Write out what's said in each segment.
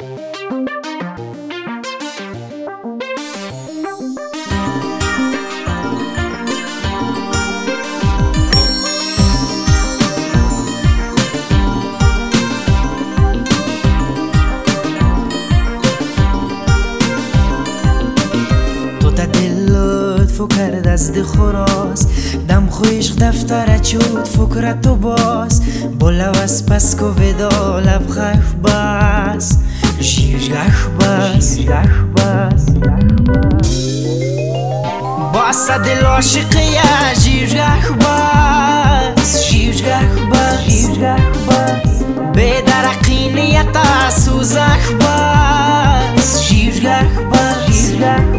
کرد از ده خوراس دم خویش دفتر چود فکرت تو باز بلو از پس کو ودا لب خف باز جیرگخ باز باسا دل عاشقیه جیرگخ باز به درقی نیتا سوزخ باز جیرگخ باز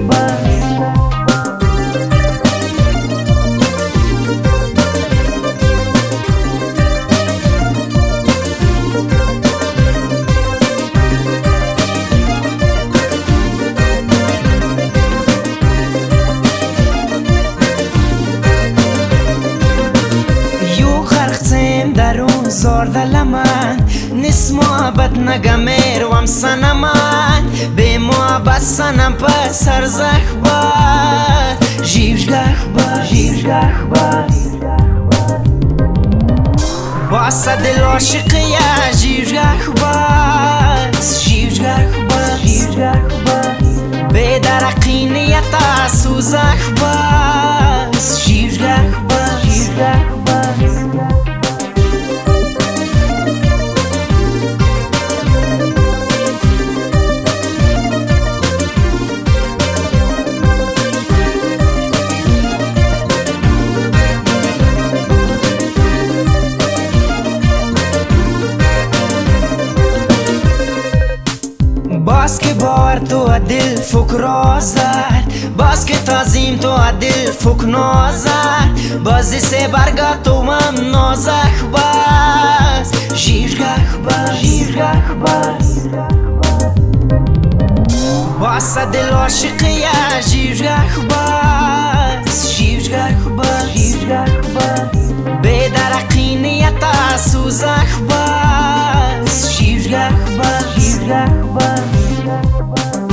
زار دلمان نیست محبت نگمر وام سنمان به محبت سنم پس ارزخ باز جیرگخ باز باسا دل عاشقیه جیرگخ باز به درقی نیتا سوزخ باز جیرگخ باز باز که بار تو دل فکر آزد باز که تازیم تو دل فکر نازد بازی سه برگا تو مم نازخ باز جیرگخ باز باسا دل عاشقیه جیرگخ باز به درقی نیتا سوزخ باز جیرگخ باز